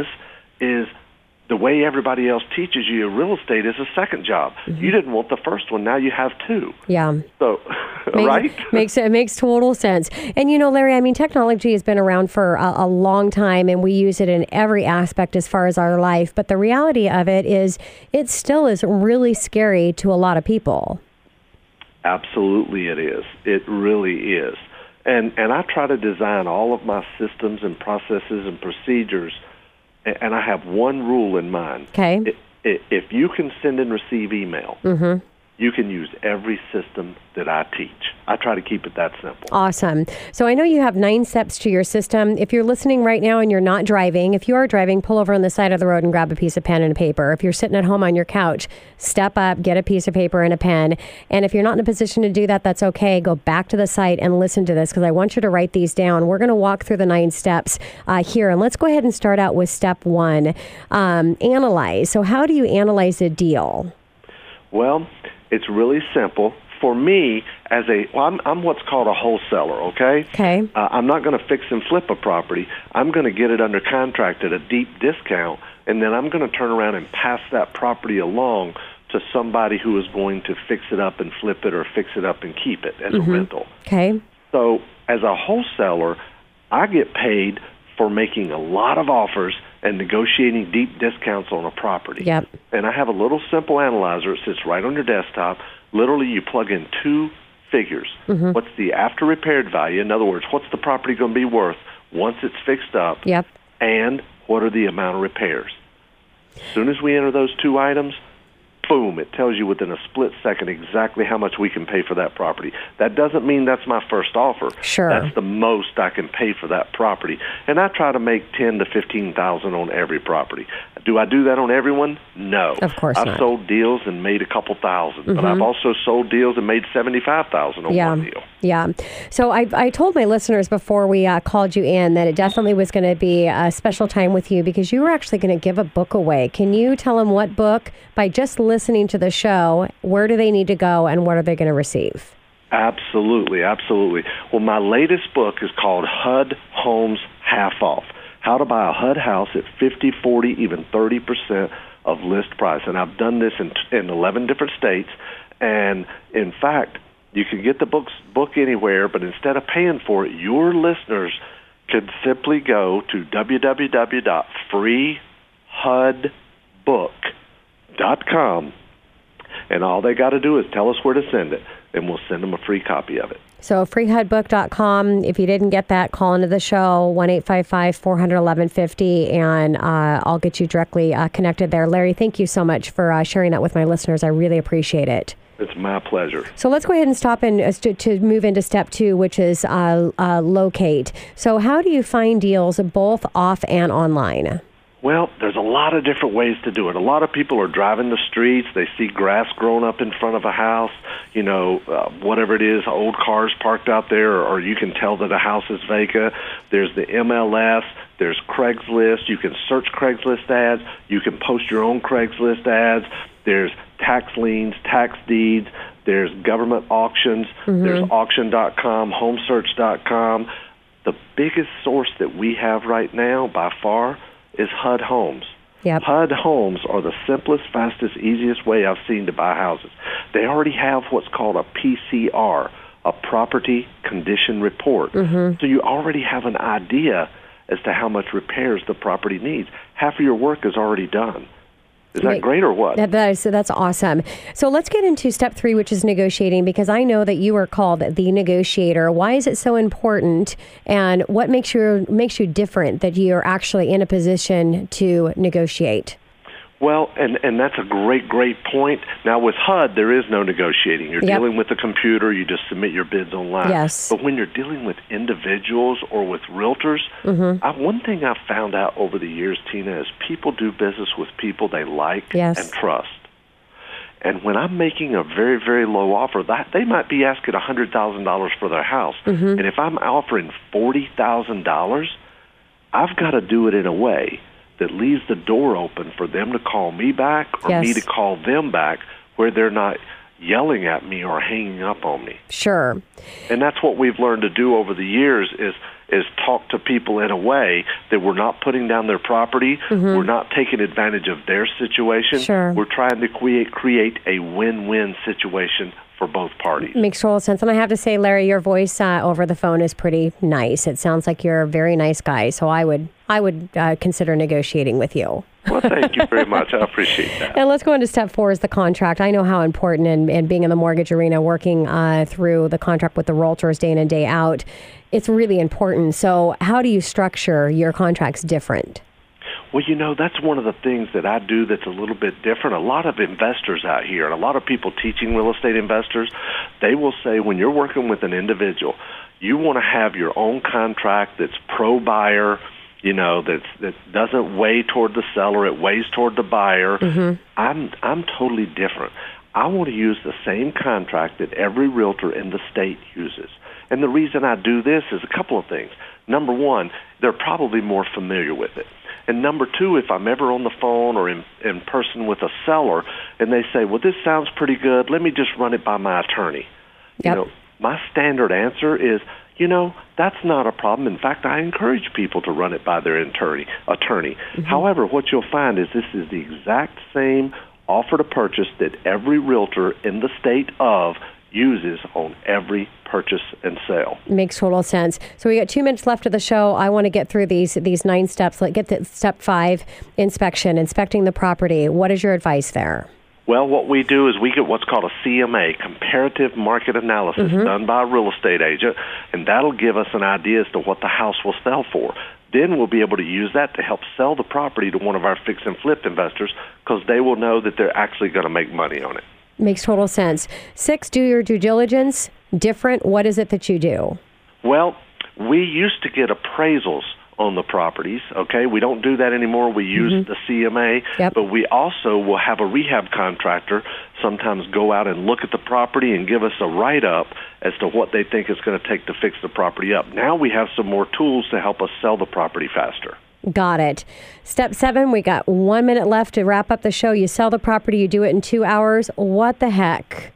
the way everybody else teaches you real estate is a second job. You didn't want the first one. Now you have two. Yeah. So, right? It makes total sense. And, Larry, technology has been around for a long time, and we use it in every aspect as far as our life. But the reality of it is it still is really scary to a lot of people. Absolutely it is. It really is. And I try to design all of my systems and processes and procedures, and I have one rule in mind. Okay. If you can send and receive email, you can use every system that I teach. I try to keep it that simple. Awesome. So I know you have 9 steps to your system. If you're listening right now and you're not driving, if you are driving, pull over on the side of the road and grab a piece of pen and paper. If you're sitting at home on your couch, step up, get a piece of paper and a pen. And if you're not in a position to do that, that's okay. Go back to the site and listen to this, because I want you to write these down. We're going to walk through the 9 steps here. And let's go ahead and start out with step 1, analyze. So how do you analyze a deal? Well, it's really simple. For me, I'm what's called a wholesaler, okay? Okay. I'm not going to fix and flip a property. I'm going to get it under contract at a deep discount, and then I'm going to turn around and pass that property along to somebody who is going to fix it up and flip it, or fix it up and keep it as a rental. Okay. So as a wholesaler, I get paid for making a lot of offers and negotiating deep discounts on a property. Yep. And I have a little simple analyzer. It sits right on your desktop. Literally, you plug in 2 figures. What's the after-repaired value? In other words, what's the property going to be worth once it's fixed up? Yep. And what are the amount of repairs? As soon as we enter those 2 items, boom, it tells you within a split second exactly how much we can pay for that property. That doesn't mean that's my first offer. Sure. That's the most I can pay for that property. And I try to make $10,000 to $15,000 on every property. Do I do that on everyone? No. Of course not. I've sold deals and made a couple thousand, but I've also sold deals and made $75,000 on one deal. Yeah. So I told my listeners before we called you in that it definitely was going to be a special time with you, because you were actually going to give a book away. Can you tell them what book, by just listening to the show, where do they need to go and what are they going to receive? Absolutely, absolutely. Well, my latest book is called HUD Homes Half Off. How to buy a HUD house at 50, 40, even 30% of list price. And I've done this in 11 different states. And in fact, you can get the book anywhere, but instead of paying for it, your listeners could simply go to www.freehud.com freehypebook.com, and all they got to do is tell us where to send it, and we'll send them a free copy of it. So freehypebook.com. If you didn't get that, call into the show, 1-855-400-1150, and I'll get you directly connected there. Larry, thank you so much for sharing that with my listeners. I really appreciate it. It's my pleasure. So let's go ahead and stop and to move into step 2, which is locate. So how do you find deals both off and online? Well, there's a lot of different ways to do it. A lot of people are driving the streets. They see grass growing up in front of a house, whatever it is, old cars parked out there, or you can tell that a house is vacant. There's the MLS. There's Craigslist. You can search Craigslist ads. You can post your own Craigslist ads. There's tax liens, tax deeds. There's government auctions. There's auction.com, homesearch.com. The biggest source that we have right now, by far, is HUD Homes. Yep. HUD Homes are the simplest, fastest, easiest way I've seen to buy houses. They already have what's called a PCR, a property condition report. So you already have an idea as to how much repairs the property needs. Half of your work is already done. Is that great or what? That's awesome. So let's get into step 3, which is negotiating, because I know that you are called the negotiator. Why is it so important, and what makes you different that you're actually in a position to negotiate? Well, and that's a great point. Now, with HUD, there is no negotiating. You're dealing with a computer. You just submit your bids online. Yes. But when you're dealing with individuals or with realtors, one thing I've found out over the years, Tina, is people do business with people they like and trust. And when I'm making a very, very low offer, they might be asking $100,000 for their house. And if I'm offering $40,000, I've got to do it in a way that leaves the door open for them to call me back or me to call them back, where they're not yelling at me or hanging up on me. Sure. And that's what we've learned to do over the years is talk to people in a way that we're not putting down their property, we're not taking advantage of their situation. Sure. We're trying to create a win-win situation for both parties. Makes total sense. And I have to say, Larry, your voice over the phone is pretty nice. It sounds like you're a very nice guy. So I would consider negotiating with you. Well, thank you very much. I appreciate that. And let's go into step 4 is the contract. I know how important, and being in the mortgage arena, working through the contract with the realtors day in and day out, it's really important. So how do you structure your contracts different? Well, that's one of the things that I do that's a little bit different. A lot of investors out here, and a lot of people teaching real estate investors, they will say when you're working with an individual, you want to have your own contract that's pro-buyer, that doesn't weigh toward the seller, it weighs toward the buyer. I'm totally different. I want to use the same contract that every realtor in the state uses. And the reason I do this is a couple of things. Number one, they're probably more familiar with it. And number two, if I'm ever on the phone or in person with a seller and they say, well, this sounds pretty good, let me just run it by my attorney. Yep. My standard answer is, that's not a problem. In fact, I encourage people to run it by their attorney. However, what you'll find is this is the exact same offer to purchase that every realtor in the state of uses on every purchase and sale. Makes total sense. So we got 2 minutes left of the show. I want to get through these 9 steps. Let's get to step 5, inspecting the property. What is your advice there? Well, what we do is we get what's called a CMA, comparative market analysis, done by a real estate agent, and that'll give us an idea as to what the house will sell for. Then we'll be able to use that to help sell the property to one of our fix and flip investors, because they will know that they're actually going to make money on it. Makes total sense. 6, do your due diligence. Different, what is it that you do? Well, we used to get appraisals on the properties, okay? We don't do that anymore. We use the CMA, but we also will have a rehab contractor sometimes go out and look at the property and give us a write-up as to what they think it's going to take to fix the property up. Now we have some more tools to help us sell the property faster. Got it. Step 7, we got 1 minute left to wrap up the show. You sell the property, you do it in 2 hours. What the heck?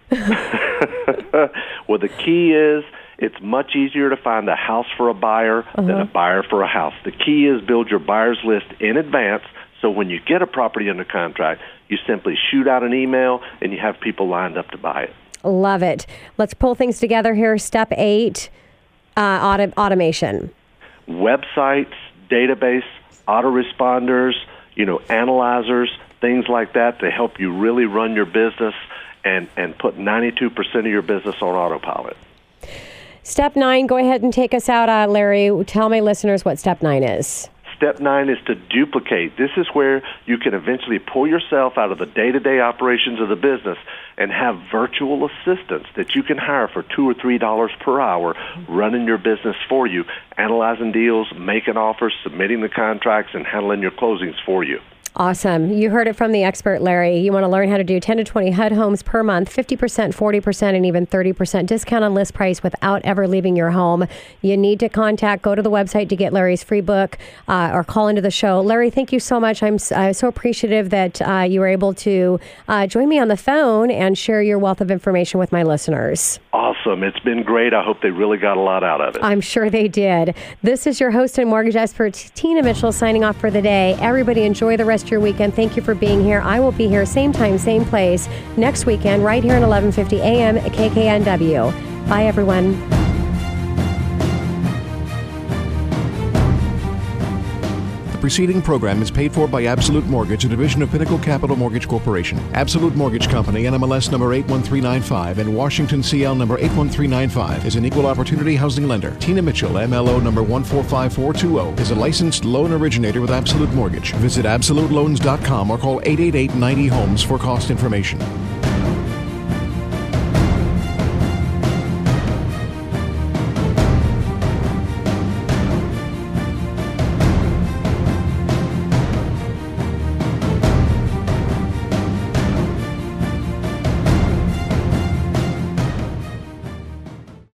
Well, the key is it's much easier to find a house for a buyer than a buyer for a house. The key is build your buyer's list in advance, so when you get a property under contract, you simply shoot out an email and you have people lined up to buy it. Love it. Let's pull things together here. Step 8, automation. Websites, database, autoresponders, analyzers, things like that to help you really run your business and put 92% of your business on autopilot. Step 9, go ahead and take us out, Larry. Tell my listeners what Step 9 is. Step 9 is to duplicate. This is where you can eventually pull yourself out of the day-to-day operations of the business and have virtual assistants that you can hire for $2 or $3 per hour running your business for you, analyzing deals, making offers, submitting the contracts, and handling your closings for you. Awesome. You heard it from the expert, Larry. You want to learn how to do 10 to 20 HUD homes per month, 50%, 40%, and even 30% discount on list price without ever leaving your home. You need to go to the website to get Larry's free book or call into the show. Larry, thank you so much. I'm so appreciative that you were able to join me on the phone and share your wealth of information with my listeners. Awesome. It's been great. I hope they really got a lot out of it. I'm sure they did. This is your host and mortgage expert, Tina Mitchell, signing off for the day. Everybody enjoy the rest of your weekend. Thank you for being here. I will be here same time, same place next weekend right here at 11:50 a.m. at KKNW. Bye, everyone. The preceding program is paid for by Absolute Mortgage, a division of Pinnacle Capital Mortgage Corporation. Absolute Mortgage Company, NMLS number 81395 and Washington CL number 81395 is an equal opportunity housing lender. Tina Mitchell, MLO number 145420, is a licensed loan originator with Absolute Mortgage. Visit absoluteloans.com or call 888-90-HOMES for cost information.